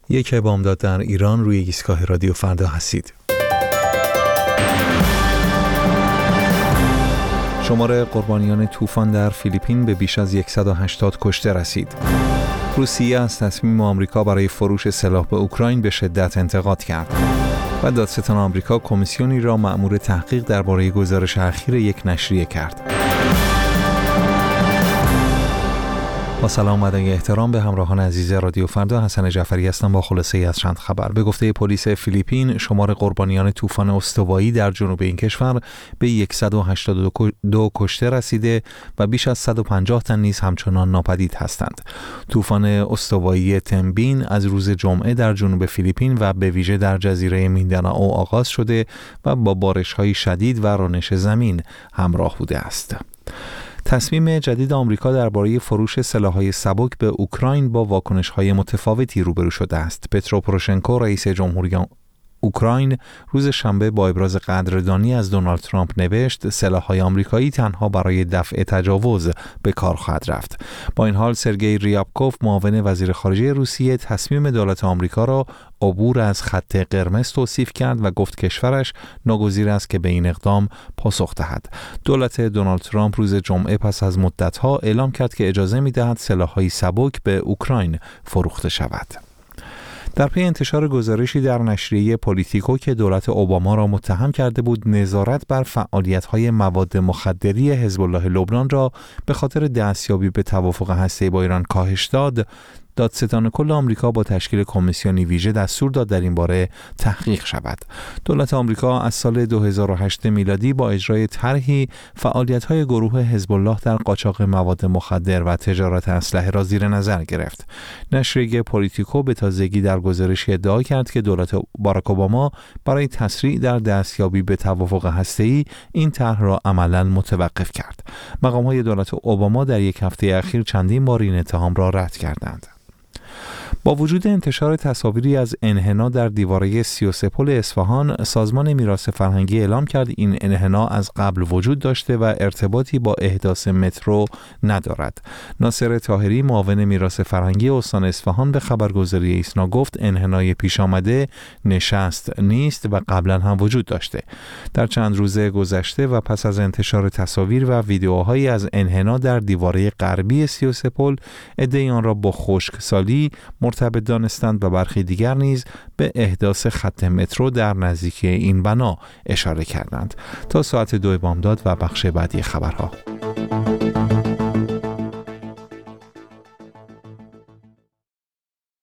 یک بامداد در ایران روی ایستگاه رادیو فردا هستید. شمار قربانیان طوفان در فیلیپین به بیش از 180 کشته رسید. روسیه از تصمیم آمریکا برای فروش سلاح به اوکراین به شدت انتقاد کرد. و دادستان آمریکا کمیسیونی را مأمور تحقیق درباره گزارش اخیر یک نشریه کرد. با سلام و ادای احترام به همراهان عزیز رادیو فردا، حسن جعفری هستم با خلاصه از چند خبر. به گفته پلیس فیلیپین، شمار قربانیان طوفان استوایی در جنوب این کشور به 182 کشته رسیده و بیش از 150 تن نیز همچنان ناپدید هستند. طوفان استوایی تمبین از روز جمعه در جنوب فیلیپین و به ویژه در جزیره میندانائو آغاز شده و با بارش‌های شدید و رانش زمین همراه بوده است. تصمیم جدید آمریکا درباره فروش سلاح‌های سبک به اوکراین با واکنش‌های متفاوتی روبرو شده است. پترو پوروشنکو رئیس جمهوری اوکراین روز شنبه با ابراز قدردانی از دونالد ترامپ نوشت سلاح‌های آمریکایی تنها برای دفع تجاوز به کار خواهد رفت. با این حال سرگئی ریابکوف معاون وزیر خارجه روسیه تصمیم دولت آمریکا را عبور از خط قرمز توصیف کرد و گفت کشورش ناگزیر است که به این اقدام پاسخ دهد. دولت دونالد ترامپ روز جمعه پس از مدت‌ها اعلام کرد که اجازه می‌دهد سلاح‌های سبک به اوکراین فروخته شود. در پی انتشار گزارشی در نشریه پولیتیکو که دولت اوباما را متهم کرده بود نظارت بر فعالیت‌های مواد مخدری حزب الله لبنان را به خاطر دستیابی به توافق هسته‌ای با ایران کاهش داد، دادستان کل آمریکا با تشکیل کمیسیونی ویژه دستور داد در این باره تحقیق شود. دولت آمریکا از سال 2008 میلادی با اجرای طرحی فعالیت‌های گروه حزب الله در قاچاق مواد مخدر و تجارت اسلحه را زیر نظر گرفت. نشریه پولیتیکو به تازگی در گزارشی ادعا کرد که دولت باراک اوباما برای تسریع در دستیابی به توافق هسته‌ای این طرح را عملاً متوقف کرد. مقام‌های دولت اوباما در یک هفته اخیر چندین بار این اتهام را رد کردند. با وجود انتشار تصاویری از انحنا در دیواره 33 پل اصفهان، سازمان میراث فرهنگی اعلام کرد این انحنا از قبل وجود داشته و ارتباطی با احداث مترو ندارد. ناصر طاهری معاون میراث فرهنگی استان اصفهان به خبرگزاری ایسنا گفت انحنای پیش آمده نشست نیست و قبلا هم وجود داشته. در چند روز گذشته و پس از انتشار تصاویر و ویدیوهایی از انحنا در دیواره غربی 33 پل، عده‌ای آن را با خشکسالی مرتبط دانستند و برخی دیگر نیز به احداث خط مترو در نزدیکی این بنا اشاره کردند. تا ساعت 2 بامداد و بخش بعدی خبرها.